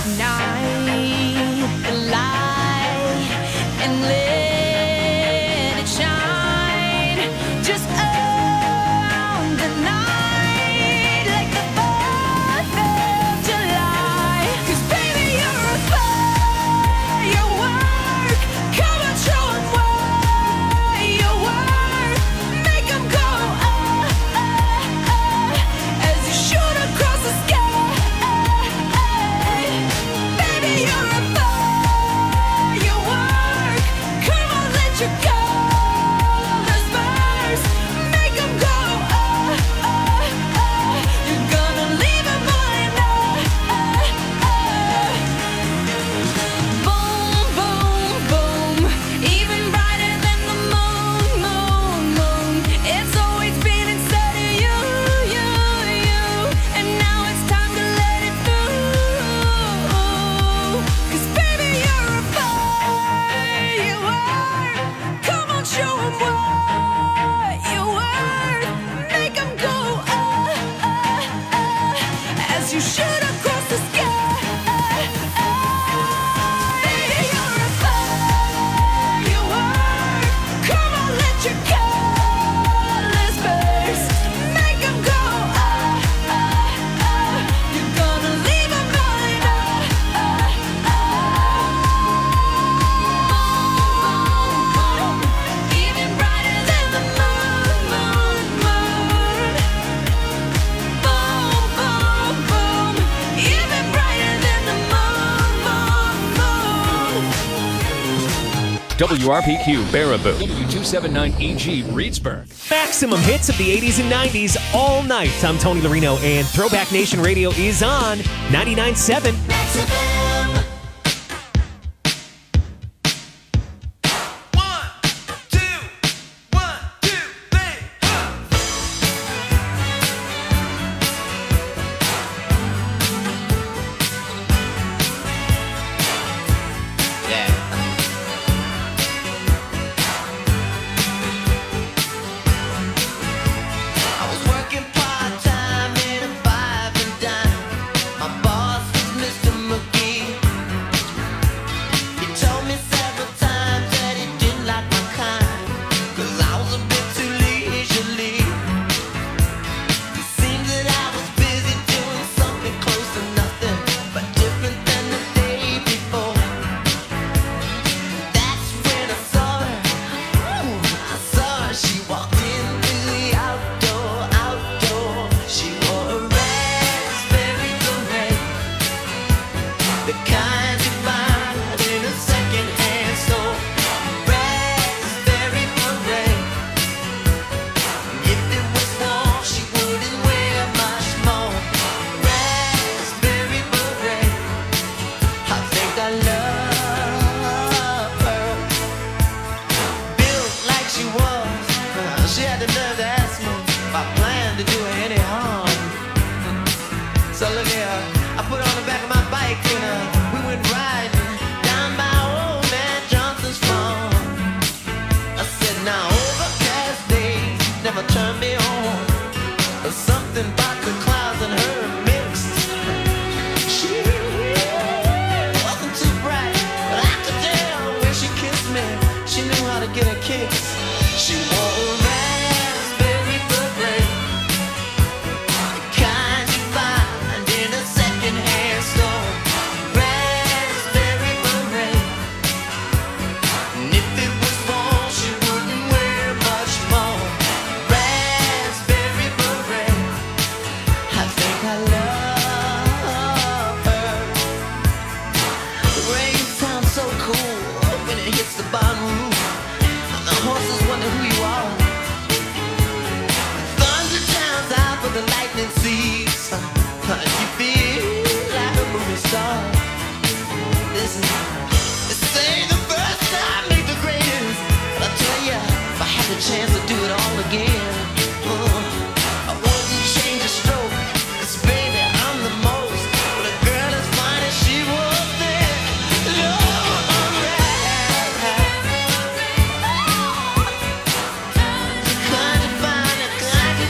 Ignite the light and let it shine. Just own the night like the 4th of July. 'Cause baby, you're a firework. Come on, show 'em what you're worth. Make 'em go, oh, oh, oh, as you shoot across the sky. Baby, you're a firework. Come on, let your colors burst. Make 'em go, oh, oh, oh. You're gonna leave 'em mind, oh, oh, oh. Boom, boom, boom. Even brighter than the moon, moon, moon. It's always been inside of you, you, you. And now it's time to let it through. 'Cause baby, you're a firework. Come on, show 'em what you're worth. Make 'em go, oh, oh, oh, as you shoot across the sky. Baby, you're a firework. Come on, let your colors burst. Make 'em go, oh, oh, oh. You're gonna leave 'em mind, oh, oh, oh. Even brighter than the moon, moon, moon. Boom, boom, boom. Even brighter than the moon, moon, moon. WRPQ Baraboo, W279EG Reedsburg. Maximum hits of the 80s and 90s all night. I'm Tony Larino, and Throwback Nation Radio is on 99.7. I was working part-time in a 5 and dime. My boss was Mr. McGee. He told me several times that he didn't like my kind, 'cause I was a bit too leisurely. It seemed that I was busy doing something close to nothing, but different than the day before. That's when I saw her. I saw her. She walked into the outdoor. She wore a raspberry beret, the kind you find in a second-hand store. Raspberry beret. If it was warm, she wouldn't wear much more. Raspberry beret. I think I love her. Built like she was, she had the nerve to ask me if I planned to do her any harm. So look here, I put her on the back of my bike and we went riding down by old man Johnson's farm. I said, now overcast days never turn me on. There's something about the clouds and her mixed. She wasn't too bright, but I could tell when she kissed me, she knew how to get a kiss. She wore a raspberry beret, the kind you find in a second-hand store. Raspberry beret. And if it was warm, she wouldn't wear much more. Raspberry beret. I think I love her. The rain sounds so cool when it hits the bottom roof. The horses wonder who you are. Thunder sounds out for the lightning seeds. You feel like a movie star. Listen, they say the first time ain't the greatest, but I tell ya, if I had the chance to do it all again, I wouldn't change a stroke. 'Cause baby, I'm the most. But a girl as fine as she was there. Kind of fine,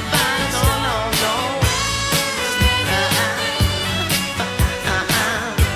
oh no, no.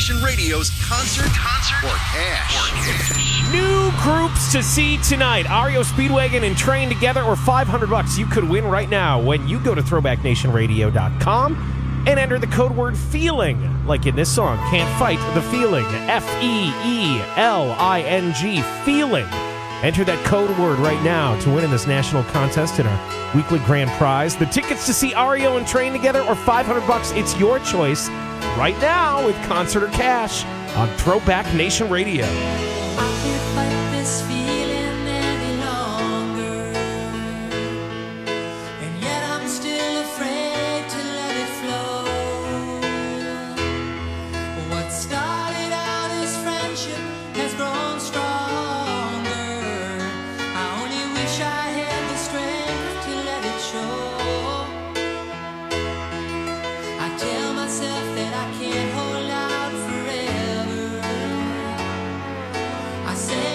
Nation Radio's concert or cash. New groups to see tonight. REO Speedwagon and Train Together, or $500 you could win right now when you go to throwbacknationradio.com and enter the code word FEELING, like in this song, Can't Fight the Feeling. F-E-E-L-I-N-G, Feeling. Enter that code word right now to win in this national contest in our weekly grand prize. The tickets to see REO and Train Together, or $500, it's your choice right now with concert or cash on Throwback Nation Radio. I can't fight this feeling any longer, and yet I'm still afraid to let it flow. What started out as friendship has grown stronger. I only wish I had the strength to let it show. I tell myself that I can't hold out forever. I say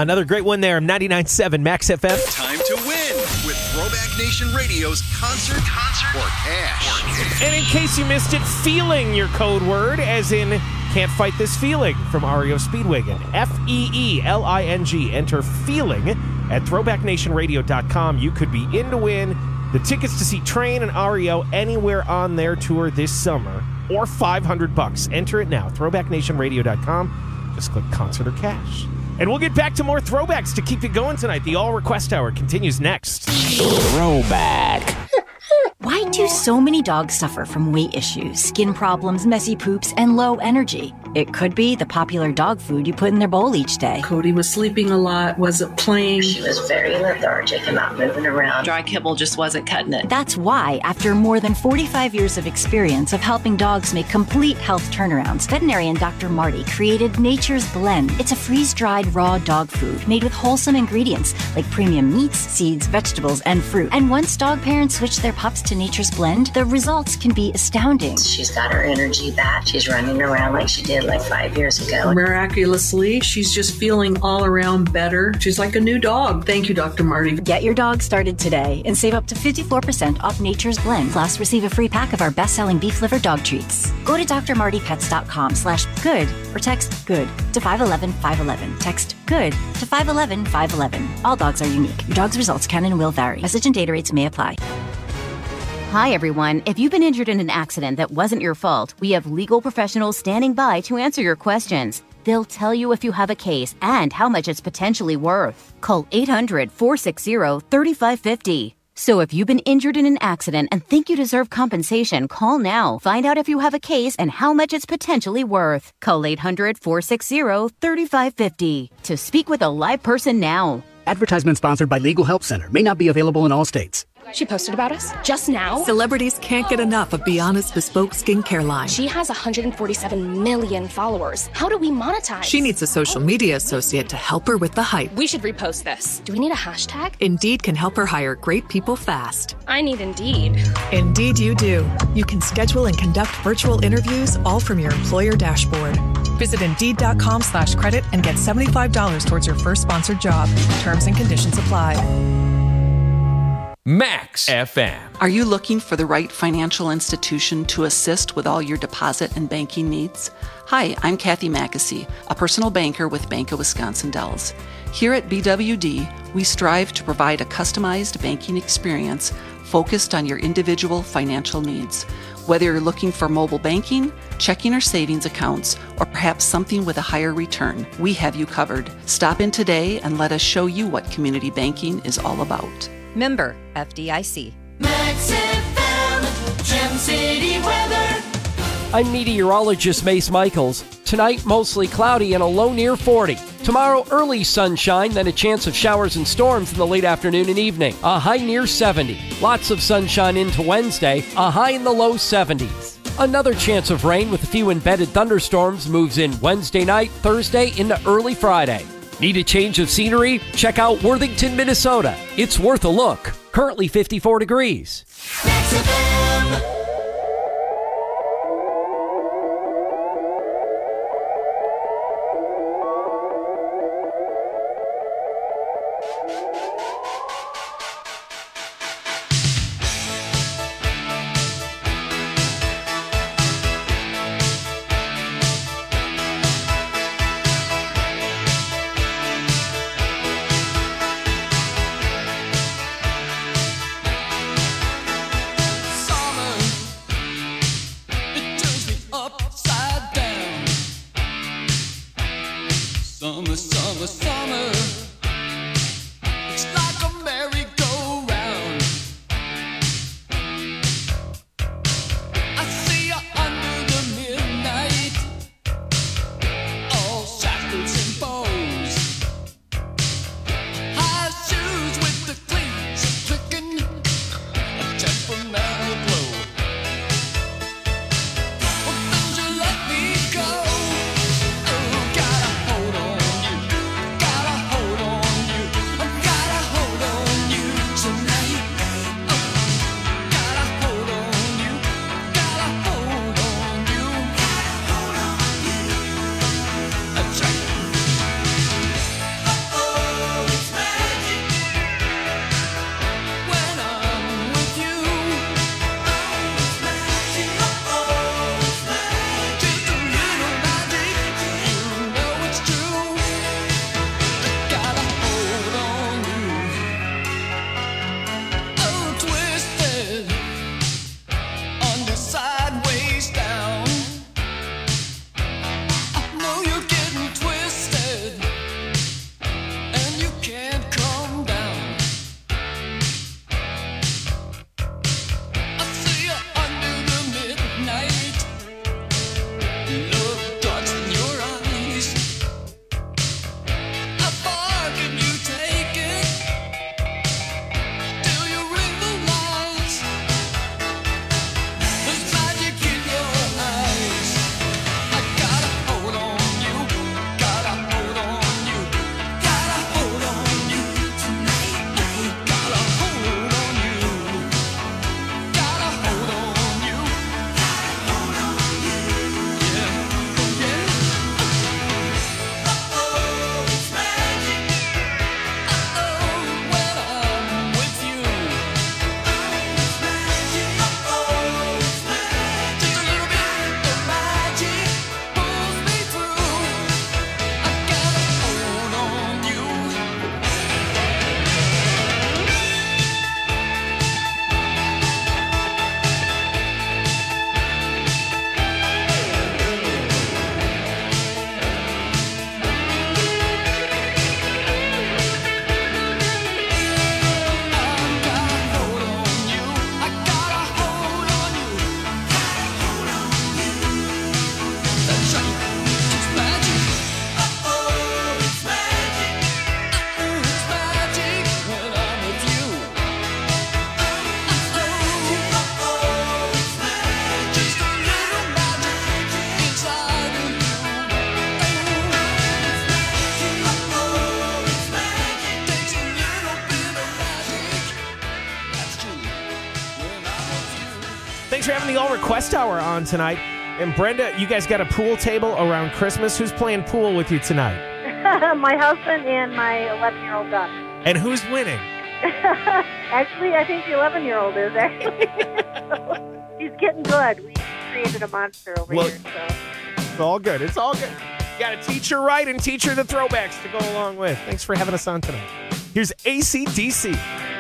Another great one there, 99.7 Max FM. Time to win with Throwback Nation Radio's Concert or Cash. And in case you missed it, feeling your code word, as in can't fight this feeling from REO Speedwagon. F-E-E-L-I-N-G. Enter feeling at throwbacknationradio.com. You could be in to win the tickets to see Train and REO anywhere on their tour this summer, or $500. Enter it now, throwbacknationradio.com. Just click concert or cash. And we'll get back to more throwbacks to keep it going tonight. The All Request Hour continues next. Throwback. Why do so many dogs suffer from weight issues, skin problems, messy poops, and low energy? It could be the popular dog food you put in their bowl each day. Cody was sleeping a lot, wasn't playing. She was very lethargic and not moving around. Dry kibble just wasn't cutting it. That's why, after more than 45 years of experience of helping dogs make complete health turnarounds, veterinarian Dr. Marty created Nature's Blend. It's a freeze-dried raw dog food made with wholesome ingredients like premium meats, seeds, vegetables, and fruit. And once dog parents switch their pups to Nature's Blend, the results can be astounding. She's got her energy back. She's running around like she did like 5 years ago. Miraculously, she's just feeling all around better. She's like a new dog. Thank you, Dr. Marty. Get your dog started today and save up to 54% off Nature's Blend. Plus, receive a free pack of our best-selling beef liver dog treats. Go to drmartypets.com/good or text GOOD to 511-511. Text GOOD to 511-511. All dogs are unique. Your dog's results can and will vary. Message and data rates may apply. Hi, everyone. If you've been injured in an accident that wasn't your fault, we have legal professionals standing by to answer your questions. They'll tell you if you have a case and how much it's potentially worth. Call 800-460-3550. So if you've been injured in an accident and think you deserve compensation, call now. Find out if you have a case and how much it's potentially worth. Call 800-460-3550 to speak with a live person now. Advertisement sponsored by Legal Help Center. May not be available in all states. She posted about us just now. Celebrities can't get enough of Be Honest Bespoke skincare line. She has 147 million followers. How do we monetize? She needs a social media associate to help her with the hype. We should repost this. Do we need a hashtag? Indeed can help her hire great people fast. I need Indeed. Indeed you do. You can schedule and conduct virtual interviews all from your employer dashboard. Visit Indeed.com/credit and get $75 towards your first sponsored job. Terms and conditions apply. Max FM. Are you looking for the right financial institution to assist with all your deposit and banking needs? Hi, I'm Kathy Mackesy, a personal banker with Bank of Wisconsin Dells. Here at BWD, we strive to provide a customized banking experience focused on your individual financial needs. Whether you're looking for mobile banking, checking or savings accounts, or perhaps something with a higher return, we have you covered. Stop in today and let us show you what community banking is all about. Member FDIC. Max FM, Gem City weather. I'm meteorologist Mace Michaels. Tonight, mostly cloudy and a low near 40. Tomorrow, early sunshine, then a chance of showers and storms in the late afternoon and evening. A high near 70. Lots of sunshine into Wednesday, a high in the low 70s. Another chance of rain with a few embedded thunderstorms moves in Wednesday night, Thursday into early Friday. Need a change of scenery? Check out Worthington, Minnesota. It's worth a look. Currently 54 degrees. Max FM. Summer. It's like a merry-go-round. I see you under the midnight, all shackles and bows. High shoes with the cleats clicking, a temperamental glow. Well, don't you let me go. Oh, got a hold on you. Got Thanks for having the All Request Hour on tonight. And Brenda, you guys got a pool table around Christmas. Who's playing pool with you tonight? My husband and my 11-year-old daughter. And who's winning? Actually, I think the 11-year-old is, actually. So, she's getting good. We created a monster over here. So. It's all good. It's all good. You got to teach her right and teach her the throwbacks to go along with. Thanks for having us on tonight. Here's AC/DC.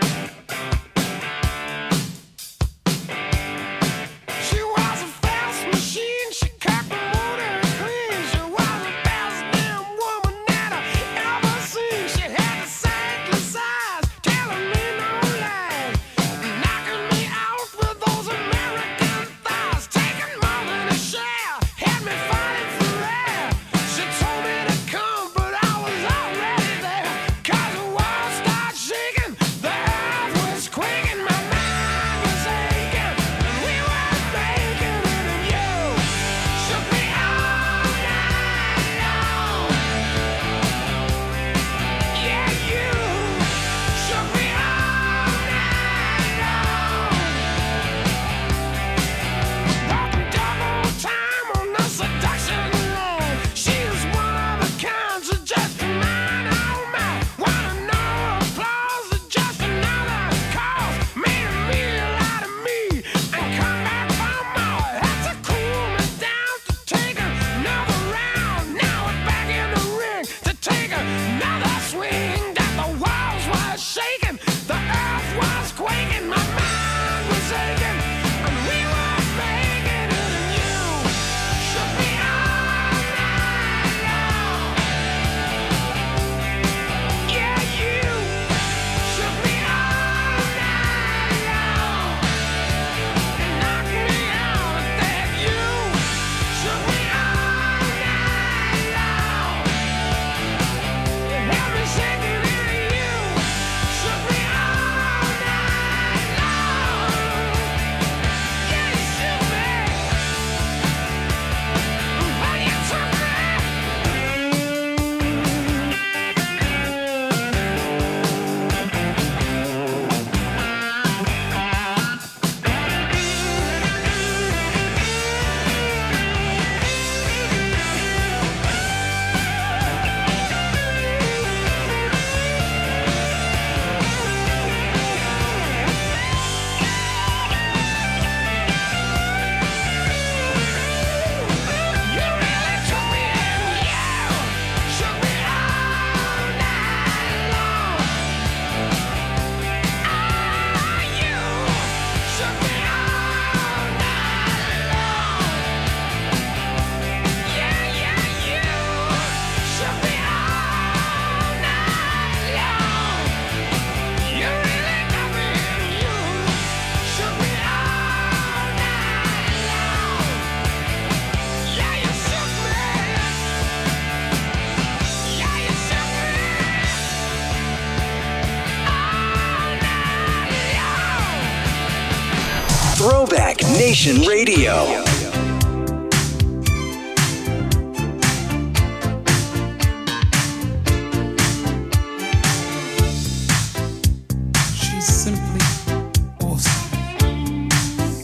Throwback Nation Radio. She's simply awesome.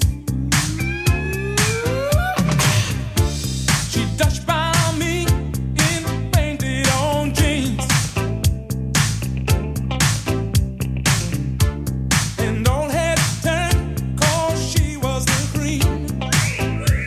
She dashed by me in painted on jeans. And all heads turned 'cause she was the cream.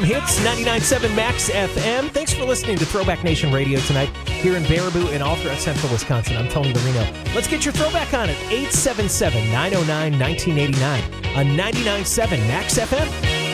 hits, 99.7 Max FM. Thanks for listening to Throwback Nation Radio tonight here in Baraboo and all throughout central Wisconsin. I'm Tony Marino. Let's get your throwback on it. 877-909-1989 on 99.7 Max FM.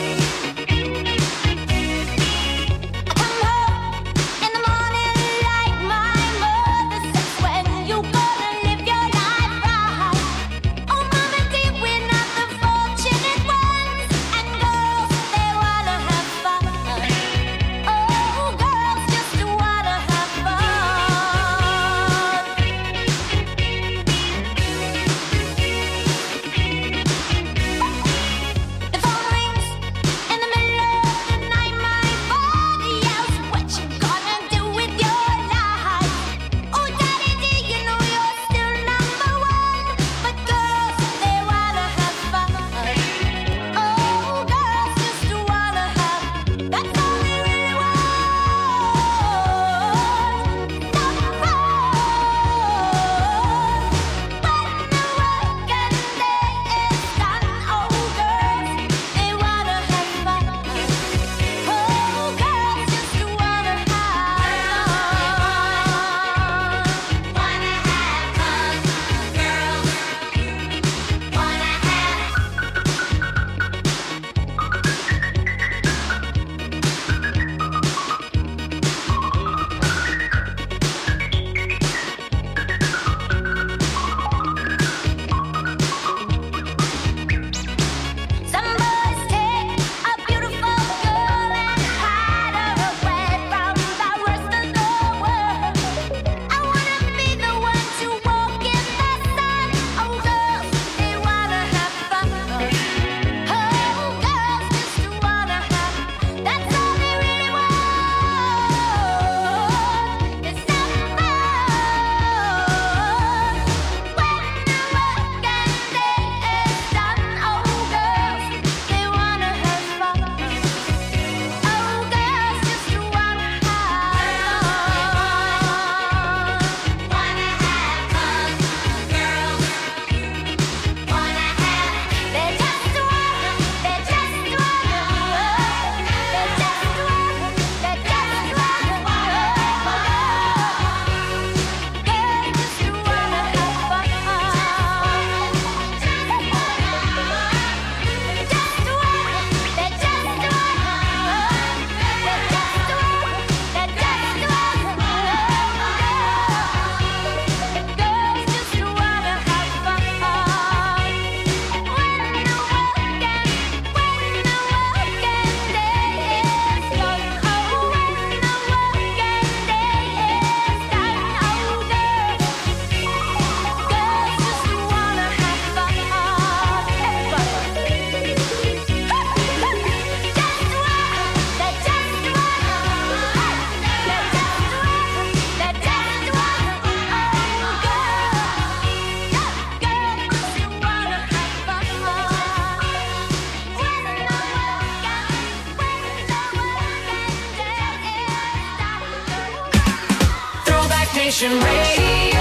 Nation Radio.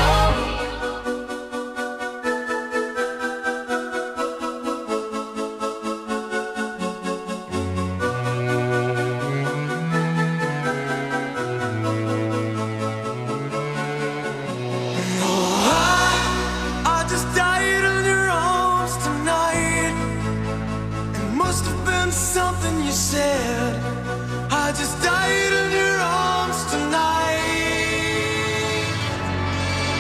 I just died in your arms tonight. It must have been something you said. I just died in your arms tonight.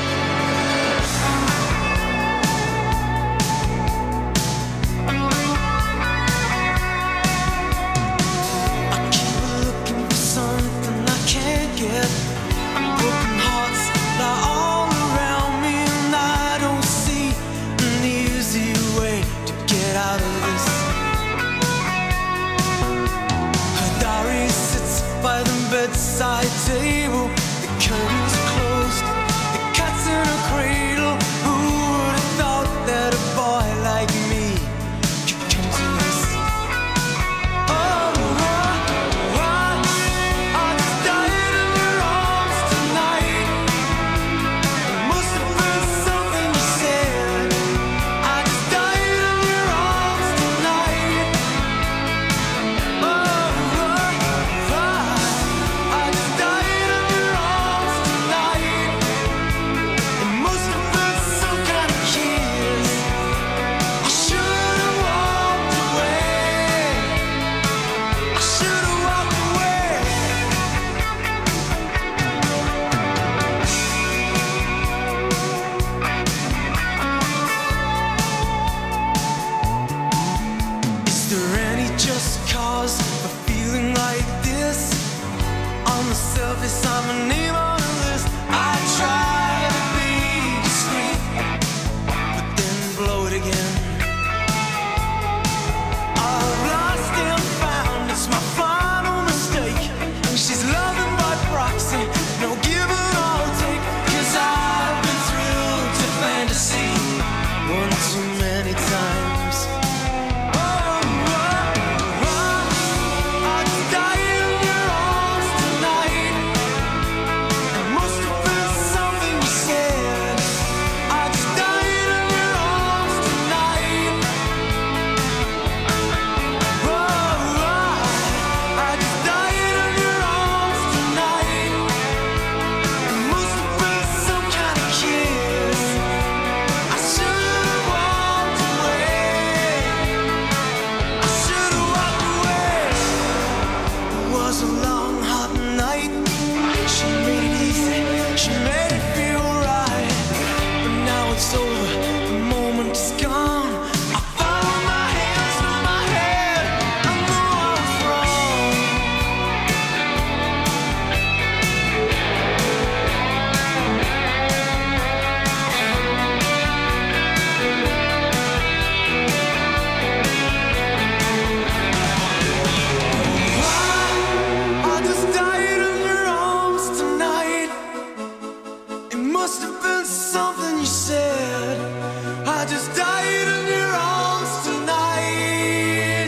must have been something you said. I just died in your arms tonight.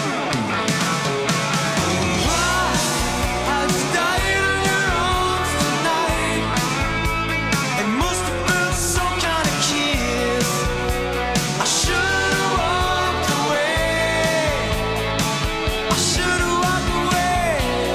I just died in your arms tonight. It must have been some kind of kiss. I should have walked away. I should have walked away.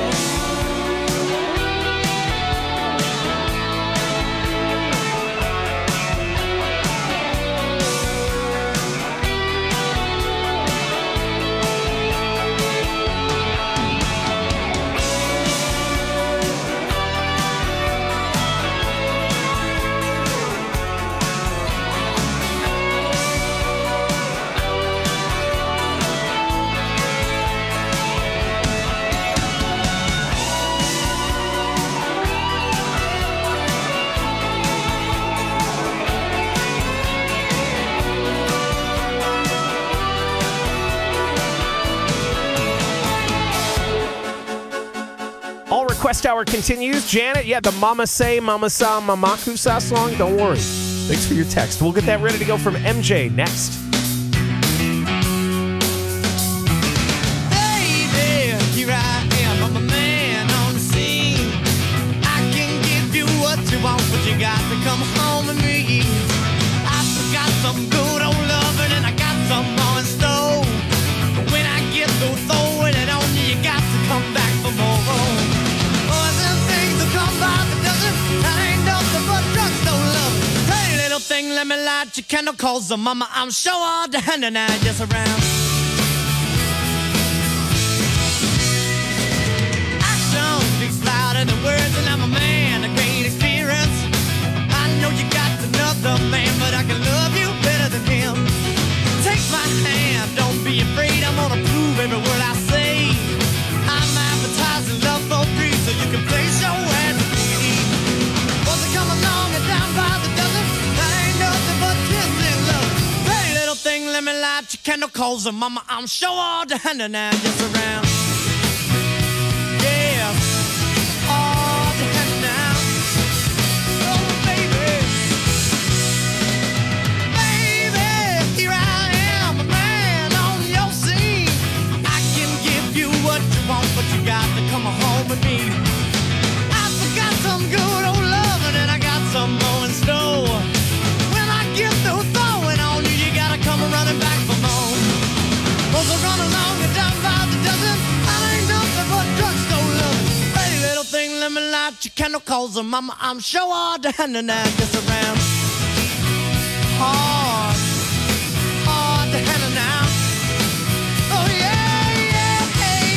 All Request Hour continues. Janet, yeah, the Mama Say, Mama Sa, Mamaku Sa song. Don't worry. Thanks for your text. We'll get that ready to go from MJ next. Baby, here I am, I'm a man on the scene. I can give you what you want, but you got to come home with me. I got some good old loving and I got some more in store. But when I get through throwing it on you, you got to come back for more. Boys and things that come by the dozen, that ain't nothing but drugstore love. Hey, little thing, let me light your candle, cause the mama, I'm sure all the hand and I just around. Action speaks louder than words, and I'm a man of great experience. I know you got another man, but I can love you better than him. Take my hand, don't be afraid, I'm gonna prove every word I say. I'm advertising love for free, so you can place your ad to me. Once I come along and down by the dozen, that ain't nothing but kissing love. Hey, little thing, let me light your candle, cause the mama, I'm sure all the hand and I just around. Yeah, all the hand now. Oh, baby. Baby, here I am, a man on your scene. I can give you what you want, but you got to come home with me. I forgot some good old loving and I got some more in store. When I get through throwing on you, you gotta come running back for more. Cause I run along and down by the dozen, I ain't nothing but drugstore love. Hey, little thing, let me light your candle, cause the mama, I'm sure all the hand and I just around. Hard, hard the hand and now. Oh yeah, yeah,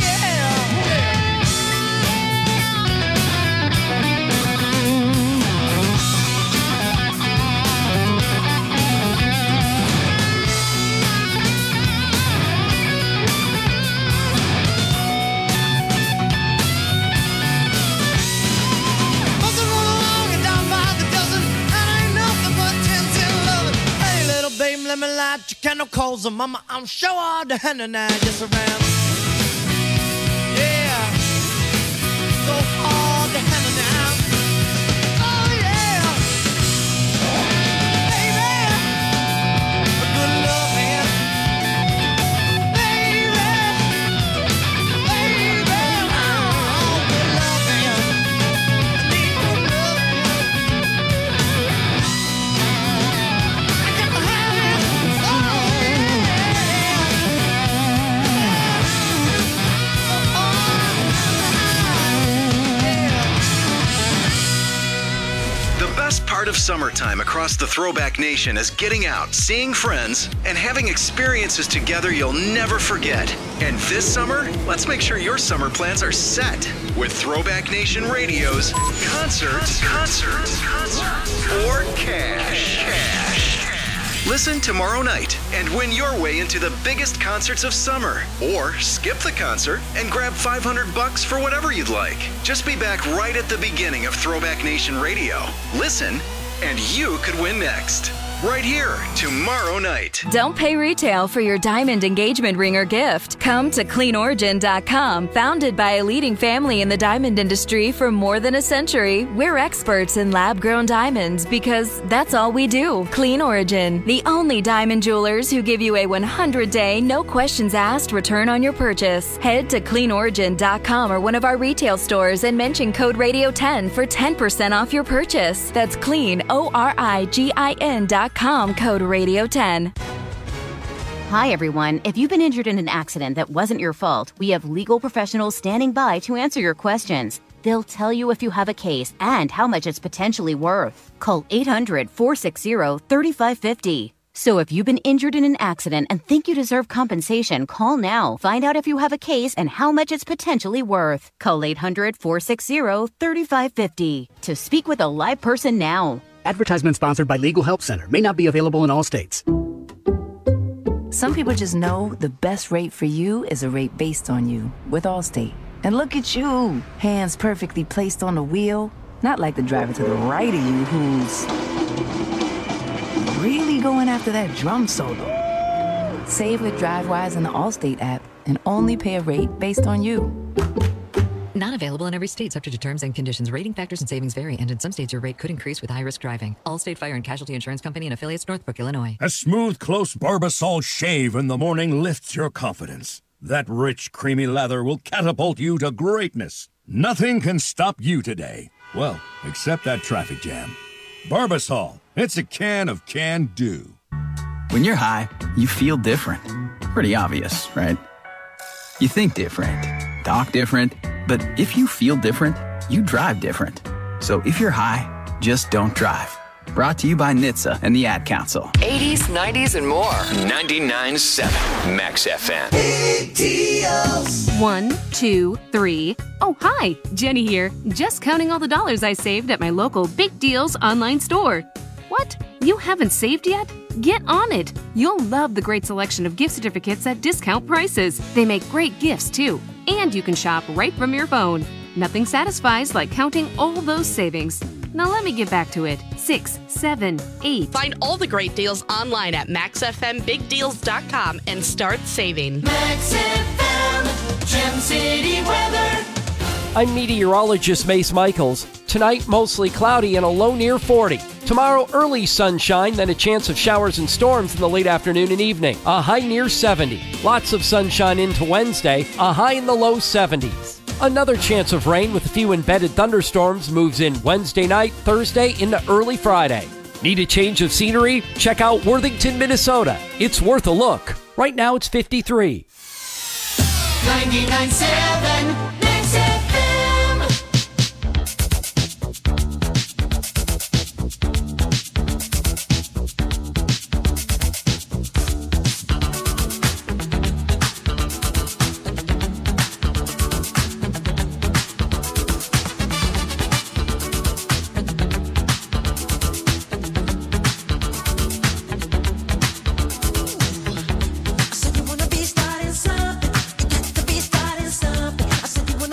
let me light your candle, cause the mama, I'm sure all the hand and I just around. Yeah, so hard the hand and now. Oh yeah, baby, a good love man. Baby, oh, good love man. I need good love man. The best part of summertime across the Throwback Nation is getting out, seeing friends, and having experiences together you'll never forget. And this summer, let's make sure your summer plans are set with Throwback Nation Radio's Concerts or Cash. Listen tomorrow night and win your way into the biggest concerts of summer. Or skip the concert and grab $500 for whatever you'd like. Just be back right at the beginning of Throwback Nation Radio. Listen, and you could win next. right here tomorrow night. Don't pay retail for your diamond engagement ring or gift. Come to CleanOrigin.com. Founded by a leading family in the diamond industry for more than a century, we're experts in lab-grown diamonds because that's all we do. Clean Origin, the only diamond jewelers who give you a 100-day, no questions asked return on your purchase. Head to CleanOrigin.com or one of our retail stores and mention code Radio10 for 10% off your purchase. That's CleanOrigin.com, code Radio10. Hi, everyone. If you've been injured in an accident that wasn't your fault, we have legal professionals standing by to answer your questions. They'll tell you if you have a case and how much it's potentially worth. Call 800-460-3550. So if you've been injured in an accident and think you deserve compensation, call now. Find out if you have a case and how much it's potentially worth. Call 800-460-3550 to speak with a live person now. Advertisement sponsored by Legal Help Center. May not be available in all states. Some people just know the best rate for you is a rate based on you with Allstate. And look at you, hands perfectly placed on the wheel. Not like the driver to the right of you who's really going after that drum solo. Save with DriveWise in the Allstate app and only pay a rate based on you. Not available in every state, subject to terms and conditions. Rating factors and savings vary, and in some states your rate could increase with high-risk driving. Allstate Fire and Casualty Insurance Company and affiliates, Northbrook, Illinois. A smooth, close Barbasol shave in the morning lifts your confidence. That rich, creamy lather will catapult you to greatness. Nothing can stop you today. Well, except that traffic jam. Barbasol, it's a can of can-do. When you're high, you feel different. Pretty obvious, right? You think different, talk different, but if you feel different, you drive different. So if you're high, just don't drive. Brought to you by NHTSA and the Ad Council. 80s, 90s, and more. 99.7 Max FM. Big deals. 1, 2, 3. Oh, hi. Jenny here. Just counting all the dollars I saved at my local Big Deals online store. What? You haven't saved yet? Get on it. You'll love the great selection of gift certificates at discount prices. They make great gifts, too. And you can shop right from your phone. Nothing satisfies like counting all those savings. Now let me get back to it. 6, 7, 8. Find all the great deals online at MaxFMBigDeals.com and start saving. Max FM, Gem City weather. I'm meteorologist Mace Michaels. Tonight, mostly cloudy and a low near 40. Tomorrow, early sunshine, then a chance of showers and storms in the late afternoon and evening. A high near 70. Lots of sunshine into Wednesday, a high in the low 70s. Another chance of rain with a few embedded thunderstorms moves in Wednesday night, Thursday into early Friday. Need a change of scenery? Check out Worthington, Minnesota. It's worth a look. Right now it's 53. 99.7 Max FM. I said you wanna be starting something. You got to be starting something. I said you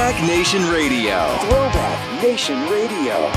Throwback Nation Radio. Throwback Nation Radio.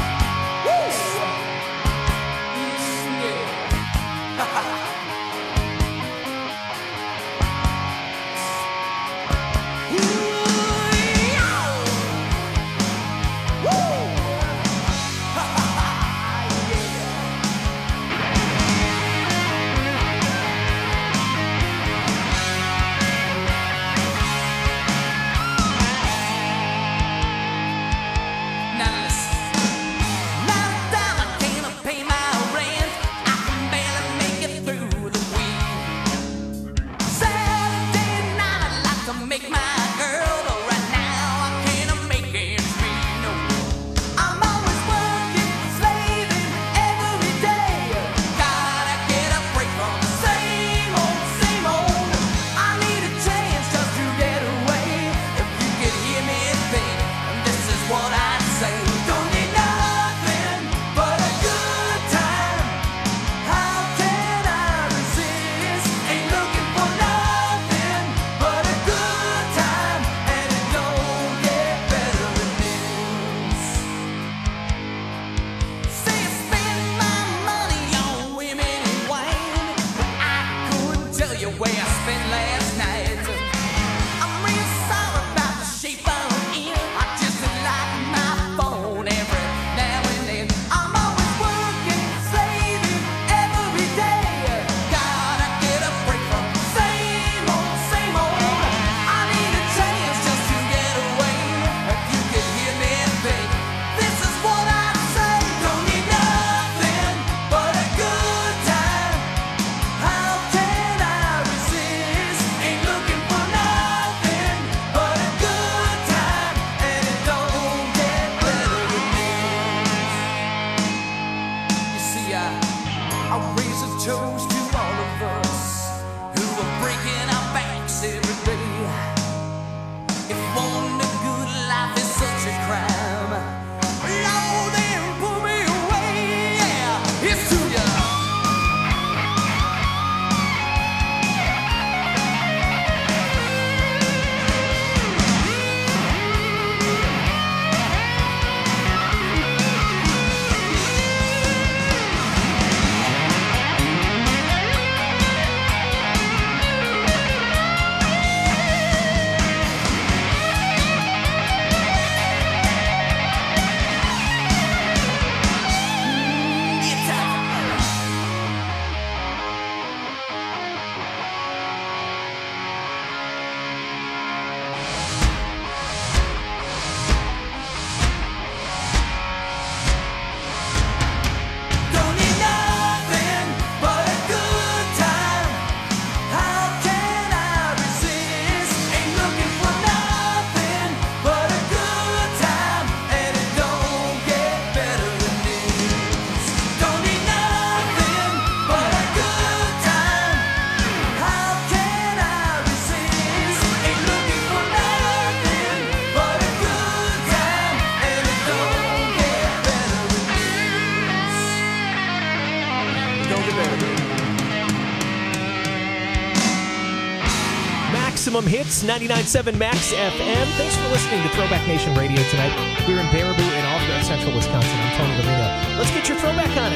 Maximum Hits, 99.7 Max FM. Thanks for listening to Throwback Nation Radio tonight here in Baraboo and all throughout central Wisconsin. I'm Tony Lorino. Let's get your throwback on at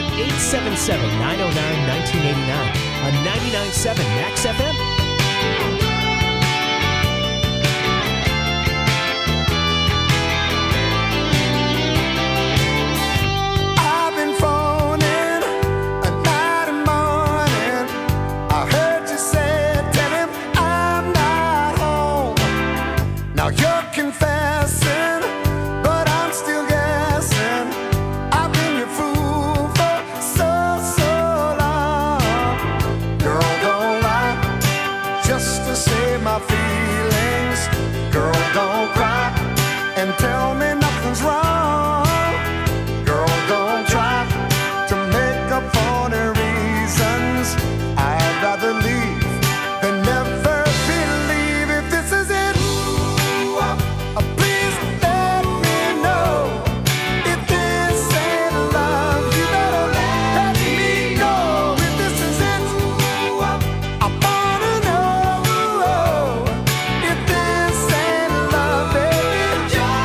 877-909-1989 on 99.7 Max FM. Just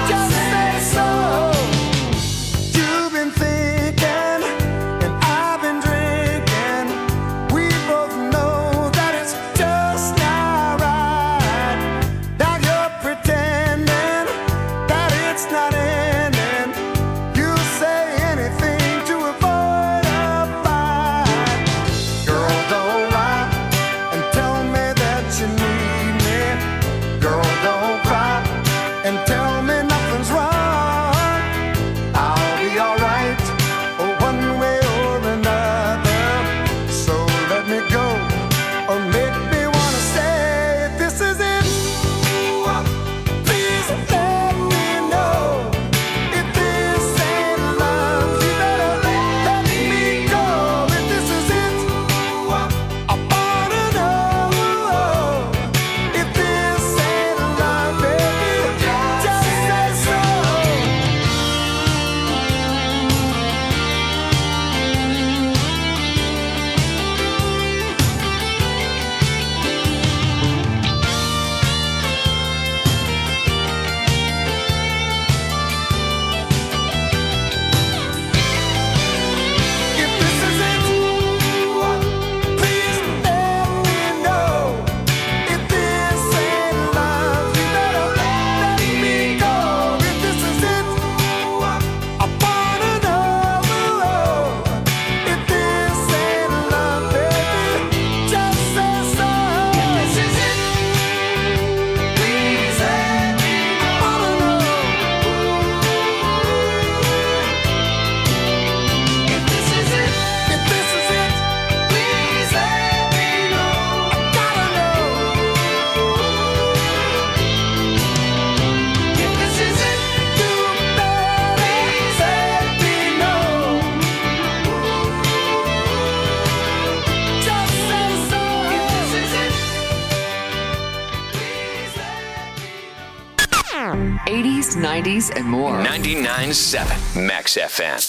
80s, 90s, and more. 99.7 Max FM.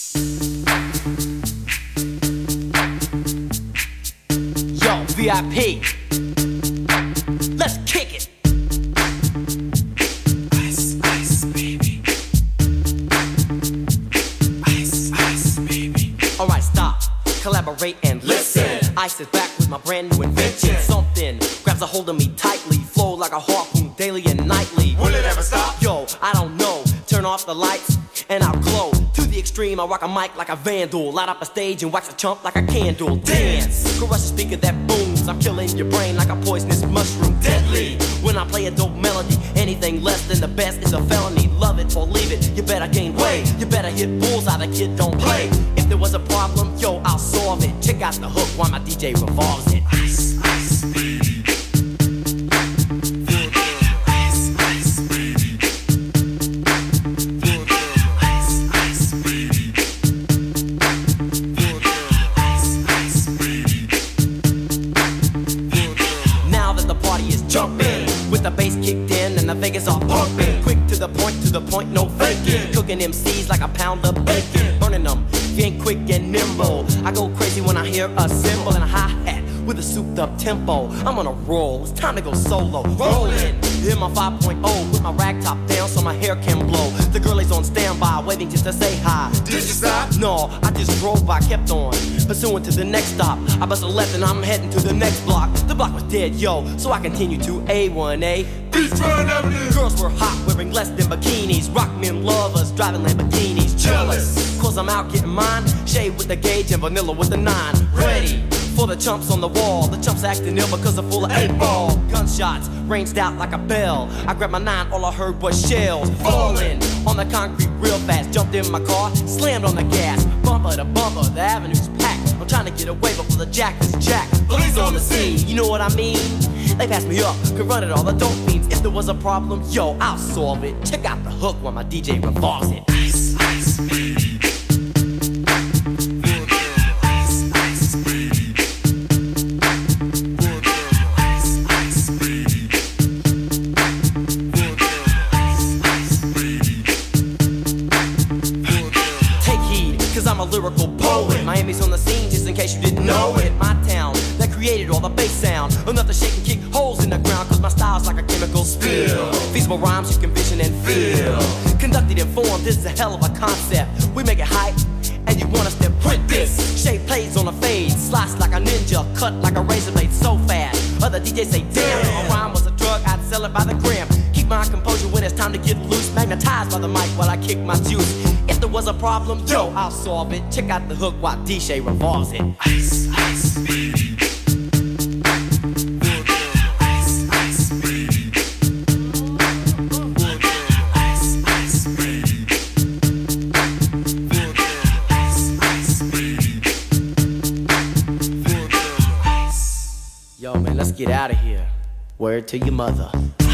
Yo, VIP. Let's kick it. Ice, ice, baby. Ice, ice, baby. Alright, stop. Collaborate and listen. Ice is back with my brand new invention. Something grabs a hold of me tightly. Flow like a harpoon daily and nightly. Will it ever stop? Yo, I don't know. Turn off the lights and I'll glow. To the extreme, I rock a mic like a vandal. Light up a stage and wax a chump like a candle. Dance, crush a speaker that booms. I'm killing your brain like a poisonous mushroom. Deadly, when I play a dope melody. Anything less than the best is a felony. Love it or leave it, you better gain weight. You better hit bullseye, the kid don't play. If there was a problem, yo, I'll solve it. Check out the hook while my DJ revolves it. Ice, ice, baby. The bass kicked in and the Vegas all pumping. Quick to the point, no faking. Cooking MCs like a pound of bacon. Burning them, if you ain't quick and nimble. I go crazy when I hear a cymbal and a hi-hat with a souped up tempo. I'm on a roll, it's time to go solo. Rolling in my 5.0 with my rag top down so my hair can blow. The girl is on standby, waiting just to say hi. Did you stop? No, I just drove by, kept on pursuing to the next stop. I bust a left and I'm heading to the next block. The block was dead, yo, so I continued to A1A. Beachfront Avenue. Girls were hot, wearing less than bikinis. Rock men lovers, driving Lamborghinis. Jealous, cause I'm out getting mine. Shade with the gauge and vanilla with the 9. Ready for the chumps on the wall. The chumps acting ill because they're full of 8-ball. Gunshots ranged out like a bell. I grabbed my 9, all I heard was shells falling on the concrete real fast. Jumped in my car, slammed on the gas. Bumper to bumper, the avenue's packed. I'm trying to get away before the jack is jacked. Police on the scene, you know what I mean? They passed me up, could run it all, the dope means. If there was a problem, yo, I'll solve it. Check out the hook while my DJ revolves it. Ice, ice, baby. I'm a lyrical poet. Miami's on the scene, just in case you didn't know it. My town that created all the bass sound. Enough to shake and kick holes in the ground, cause my style's like a chemical spill. Feasible rhymes you can vision and feel. Conducted in form, this is a hell of a concept. We make it hype, and you want us to print this. Shape plays on a fade, slice like a ninja, cut like a razor blade so fast. Other DJs say, damn, if a rhyme was a drug, I'd sell it by the gram. Keep my composure when it's time to get loose. Magnetized by the mic while I kick my juice. If there was a problem, yo, I'll solve it. Check out the hook while DJ revolves it. Ice, ice, baby. Ice, ice, baby. Ice, ice, baby. Ice, ice, baby. Yo, man, let's get out of here. Word to your mother.